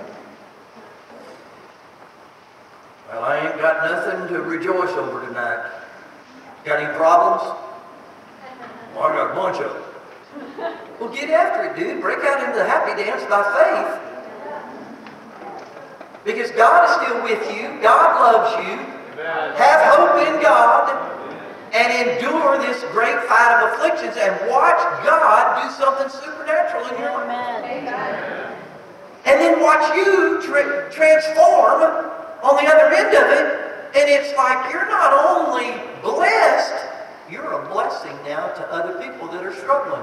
Well, I ain't got nothing to rejoice over tonight. Got any problems? Well, I got a bunch of them. Well, get after it, dude. Break out into the happy dance by faith. Because God is still with you. God loves you. Have hope in God. And endure this great fight of afflictions. And watch God do something supernatural in your life. Amen. And then watch you transform on the other end of it. And it's like you're not only blessed, you're a blessing now to other people that are struggling.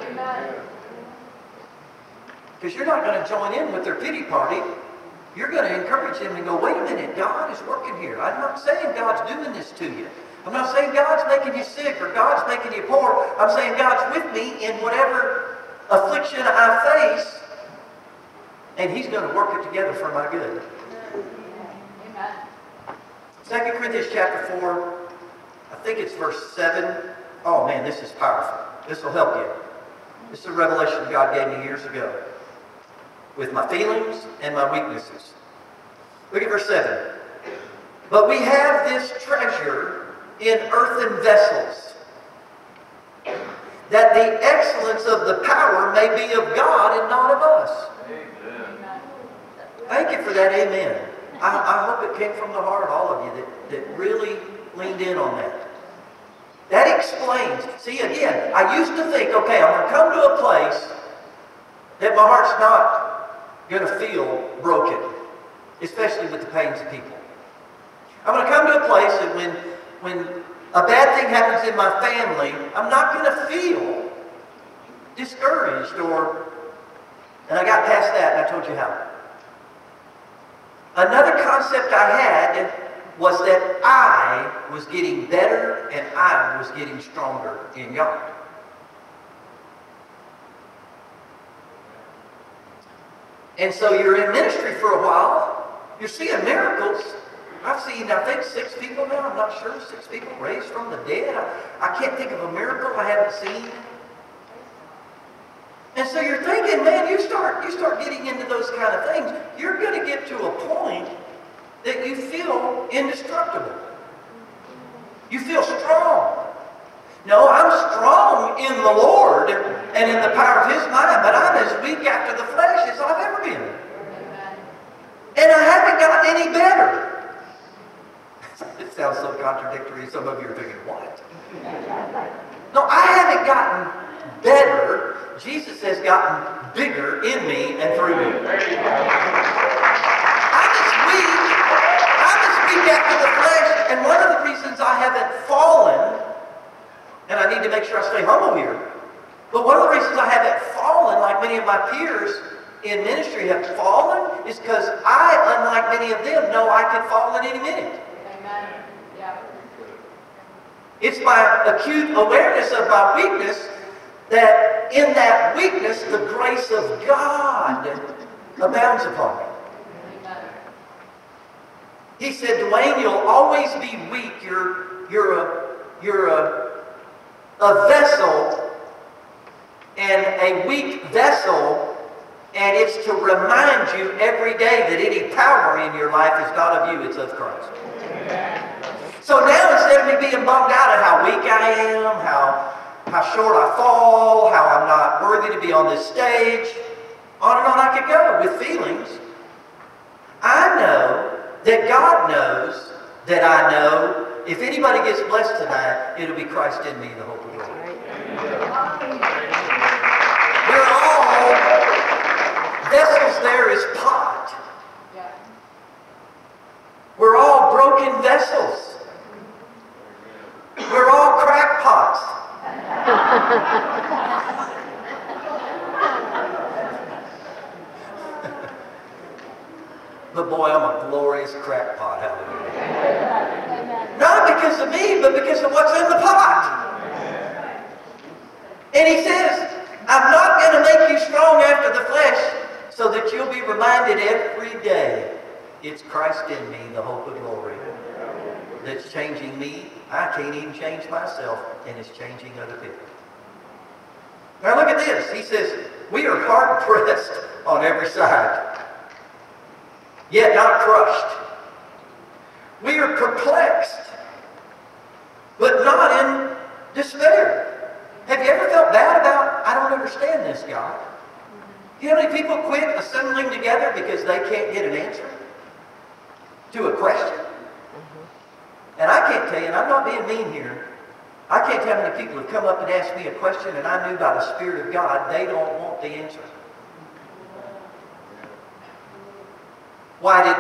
Because you're not going to join in with their pity party. You're going to encourage them and go, wait a minute, God is working here. I'm not saying God's doing this to you. I'm not saying God's making you sick or God's making you poor. I'm saying God's with me in whatever affliction I face. And He's going to work it together for my good. Amen. 2 Corinthians chapter 4, I think it's verse 7. Oh man, this is powerful. This will help you. This is a revelation God gave me years ago with my feelings and my weaknesses. Look at verse 7. But we have this treasure in earthen vessels, that the excellence of the power may be of God and not of us. Amen. Thank you for that amen. I hope it came from the heart, all of you, that really leaned in on that. That explains. See, again, I used to think, okay, I'm going to come to a place that my heart's not going to feel broken, especially with the pains of people. I'm going to come to a place that when a bad thing happens in my family, I'm not going to feel discouraged and I got past that and I told you how. Another concept I had was that I was getting better and I was getting stronger in God. And so you're in ministry for a while, you're seeing miracles. I've seen, I think, 6 people now, I'm not sure, 6 people raised from the dead. I can't think of a miracle I haven't seen. And so you're thinking, man, you start getting into those kind of things, you're going to get to a point that you feel indestructible. You feel strong. No, I'm strong in the Lord and in the power of His mind, but I'm as weak after the flesh as I've ever been. And I haven't gotten any better. It sounds so contradictory. Some of you are thinking, what? No, I haven't gotten better. Jesus has gotten bigger in me and through me. I'm as weak after the flesh. And one of the reasons I haven't fallen, and I need to make sure I stay humble here, but one of the reasons I haven't fallen like many of my peers in ministry have fallen is because I, unlike many of them, know I could fall at any minute. Amen. Yeah. It's my acute awareness of my weakness that in that weakness the grace of God abounds upon me. Amen. He said, Dwayne, you'll always be weak. You're a vessel, and a weak vessel, and it's to remind you every day that any power in your life is not of you, it's of Christ. So now instead of me being bummed out at how weak I am, how short I fall, how I'm not worthy to be on this stage, on and on I could go with feelings, I know that God knows that I know if anybody gets blessed tonight, it'll be Christ in me, the hope of the world. We're all But boy, I'm a glorious crackpot, hallelujah. Amen. Not because of me, but because of what's in the pot. And he says, I'm not going to make you strong after the flesh so that you'll be reminded every day it's Christ in me, the hope of glory, that's changing me. I can't even change myself, and it's changing other people. Now look at this. He says, we are hard pressed on every side, yet not crushed. We are perplexed, but not in despair. Have you ever felt bad about, I don't understand this, God? You know how many people quit assembling together because they can't get an answer to a question? And I can't tell you, and I'm not being mean here, I can't tell how many people have come up and asked me a question and I knew by the Spirit of God they don't want the answer. Why did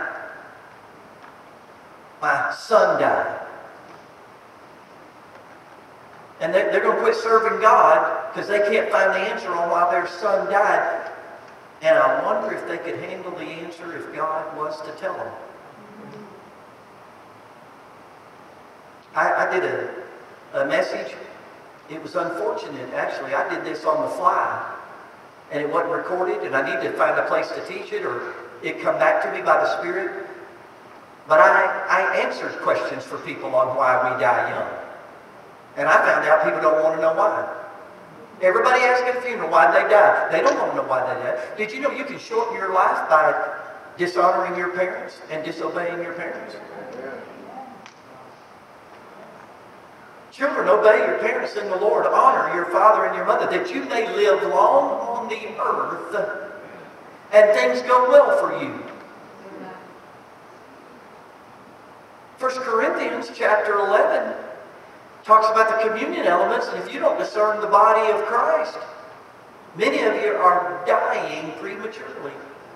my son die? And they're going to quit serving God because they can't find the answer on why their son died. And I wonder if they could handle the answer if God was to tell them. I did a message. It was unfortunate, actually. I did this on the fly. And it wasn't recorded, and I needed to find a place to teach it, or it come back to me by the Spirit. But I answered questions for people on why we die young. And I found out people don't want to know why. Everybody asks at a funeral why they die. They don't want to know why they died. Did you know you can shorten your life by dishonoring your parents and disobeying your parents? Children, obey your parents in the Lord. Honor your father and your mother, that you may live long on the earth and things go well for you. 1 Corinthians chapter 11 talks about the communion elements, and if you don't discern the body of Christ, many of you are dying prematurely.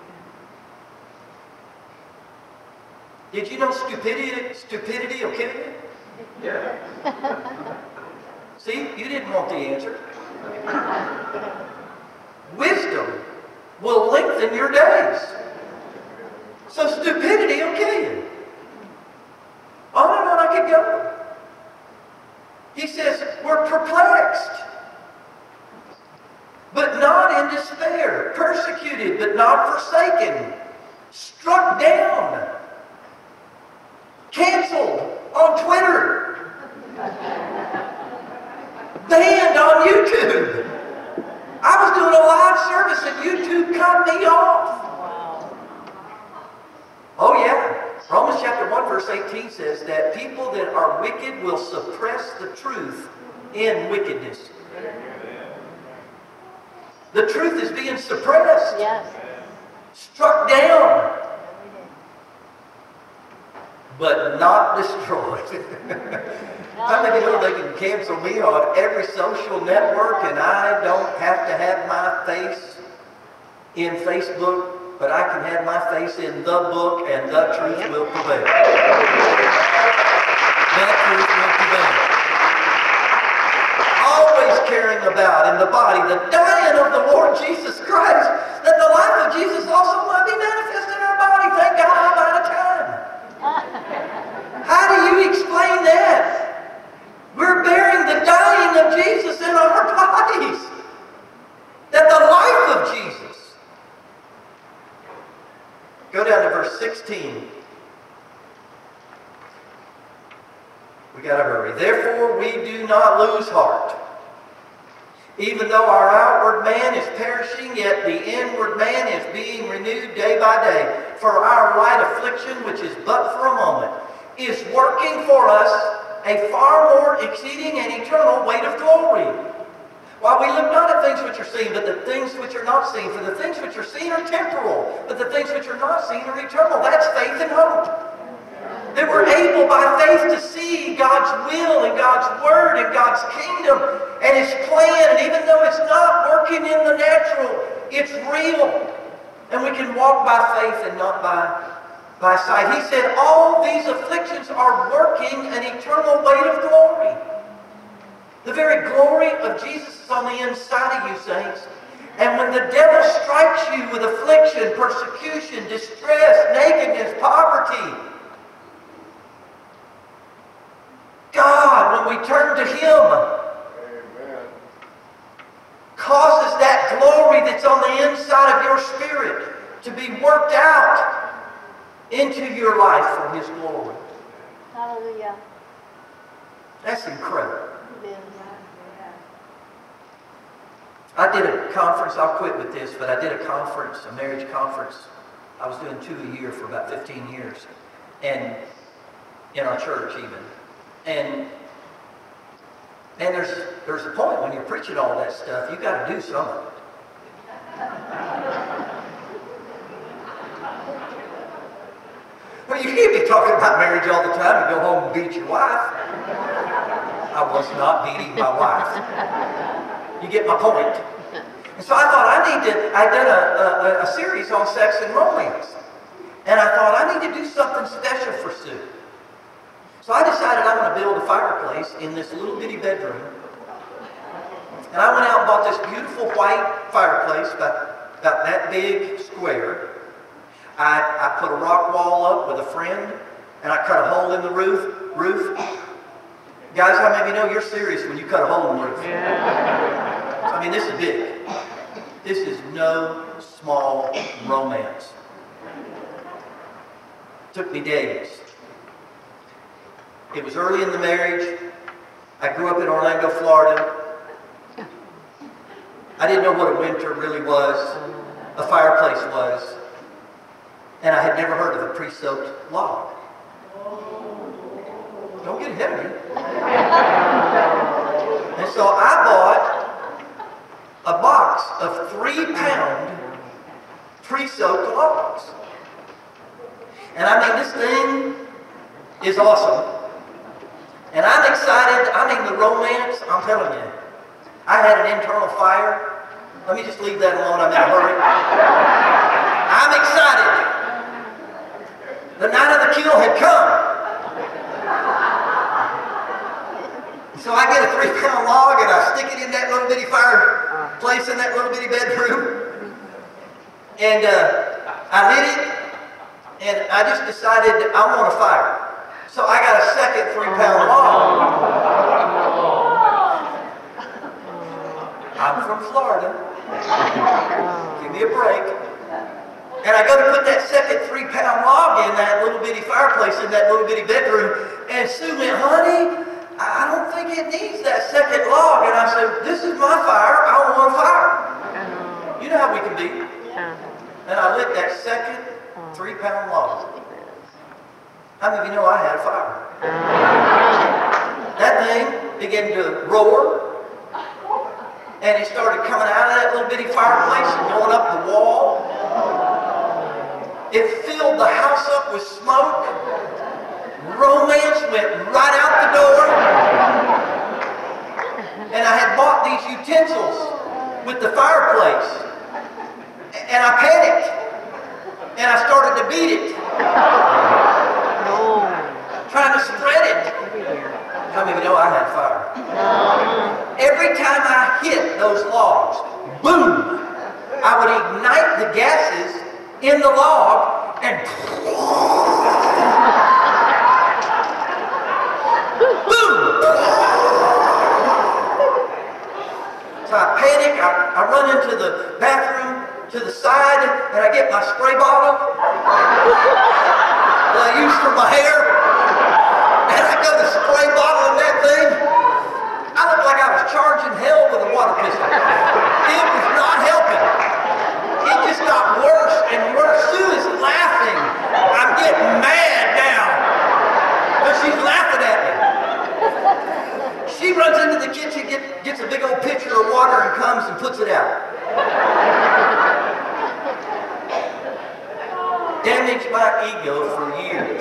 Did you know stupidity will kill you? Yeah. See, you didn't want the answer. Wisdom will lengthen your days. So stupidity will kill you. On and on I could go. He says, we're perplexed, but not in despair. Persecuted, but not forsaken. Struck down. Canceled on Twitter. Banned on YouTube. I was doing a live service and YouTube cut me off. Oh yeah. Romans chapter 1 verse 18 says that people that are wicked will suppress the truth in wickedness. The truth is being suppressed. Yes. Struck down. But not destroyed. How many know they can cancel me on every social network and I don't have to have my face in Facebook, but I can have my face in the book and the truth will prevail. That truth will prevail. Always caring about in the body the dying of the Lord Jesus Christ, that the life of Jesus also might be manifest in our body. Thank God I'm out of time. How do you explain that? We're bearing the dying of Jesus in our bodies. That the life of Jesus. Go down to verse 16. We got to hurry. Therefore we do not lose heart. Even though our outward man is perishing, yet the inward man is being renewed day by day. For our light affliction, which is but for a moment, is working for us a far more exceeding and eternal weight of glory. While we look not at things which are seen, but the things which are not seen. For the things which are seen are temporal, but the things which are not seen are eternal. That's faith and hope. That we're able by faith to see God's will and God's word and God's kingdom and His plan. And even though it's not working in the natural, it's real. And we can walk by faith and not by sight. He said all these afflictions are working an eternal weight of glory. The very glory of Jesus is on the inside of you, saints. And when the devil strikes strikes you with affliction, persecution, distress, nakedness, poverty. God, when we turn to Him, Amen. causes that glory that's on the inside of your spirit to be worked out into your life for His glory. Hallelujah. That's incredible. Amen. I did a conference, I'll quit with this, but I did a conference, a marriage conference. I was doing 2 a year for about 15 years. And in our church even. And there's a point when you're preaching all that stuff, you got to do some of it. Well, you can't be talking about marriage all the time and go home and beat your wife. I was not beating my wife. You get my point. And so I thought I'd done a series on sex and romance. And I thought I need to do something special for Sue. So I decided I'm going to build a fireplace in this little bitty bedroom. And I went out and bought this beautiful white fireplace, about that big square. I put a rock wall up with a friend, and I cut a hole in the roof. Guys, how many of you know you're serious when you cut a hole in the roof? Yeah. I mean, this is big. This is no small romance. Took me days. It was early in the marriage. I grew up in Orlando, Florida. I didn't know what a winter really was, a fireplace was, and I had never heard of a pre-soaked log. Don't get ahead of me. And so I bought a box of 3-pound pre-soaked logs. And I mean, this thing is awesome. And I'm excited. I mean, the romance, I'm telling you. I had an internal fire. Let me just leave that alone. I'm in a hurry. I'm excited. The night of the kill had come. So I get a 3-pound log and I stick it in that little bitty fireplace in that little bitty bedroom. And I lit it. And I just decided I want a fire. So I got a second 3-pound log. I'm from Florida. Give me a break. And I go to put that second 3-pound log in that little bitty fireplace in that little bitty bedroom. And Sue went, honey, I don't think it needs that second log. And I said, this is my fire. I want a fire. You know how we can be. And I lit that second 3-pound log. How many of you know I had a fire? That thing began to roar. And it started coming out of that little bitty fireplace and going up the wall. It filled the house up with smoke. Romance went right out the door. And I had bought these utensils with the fireplace. And I panicked. And I started to beat it. Trying to spread it. How many of you know I had fire? Every time I hit those logs, boom, I would ignite the gases in the log and boom. So I panic, I run into the bathroom to the side and I get my spray bottle that I use for my hair. And I go to spray bottle in that thing. I looked like I was charging hell with a water pistol. It was not helping. It just got worse and worse. Sue is laughing. I'm getting mad now. But she's laughing at me. She runs into the kitchen, gets a big old pitcher of water and comes and puts it out. Damaged my ego for years.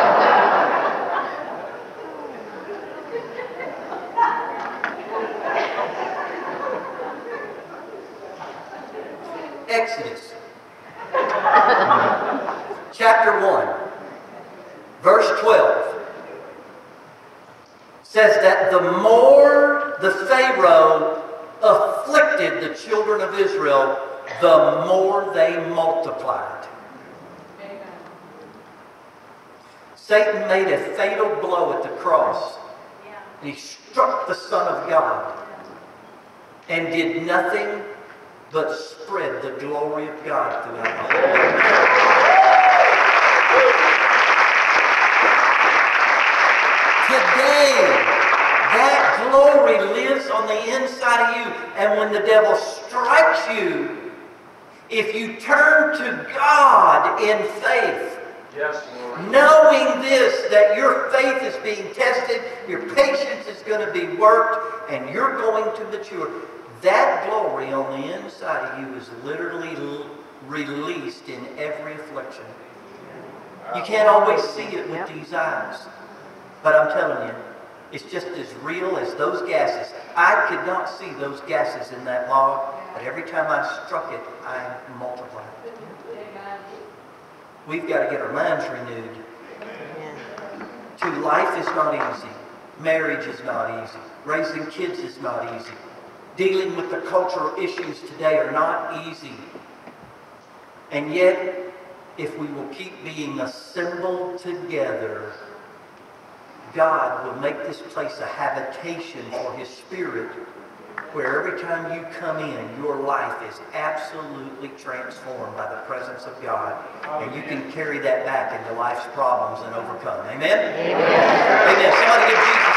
Exodus chapter 1 verse 12 says that the more the Pharaoh afflicted the children of Israel, the more they multiplied. Satan made a fatal blow at the cross. And he struck the Son of God and did nothing but spread the glory of God throughout the whole earth. Today, that glory lives on the inside of you. And when the devil strikes you, if you turn to God in faith, Yes, Lord. knowing this, that your faith is being tested, your patience is going to be worked, and you're going to mature, that glory on the inside of you is literally released in every affliction. You can't always see it with these eyes. But I'm telling you, it's just as real as those gases. I could not see those gases in that log, but every time I struck it, I multiplied. We've got to get our minds renewed. Life is not easy. Marriage is not easy. Raising kids is not easy. Dealing with the cultural issues today are not easy. And yet, if we will keep being assembled together, God will make this place a habitation for His Spirit, where every time you come in, your life is absolutely transformed by the presence of God. And you can carry that back into life's problems and overcome. Amen? Amen. Amen. Somebody give Jesus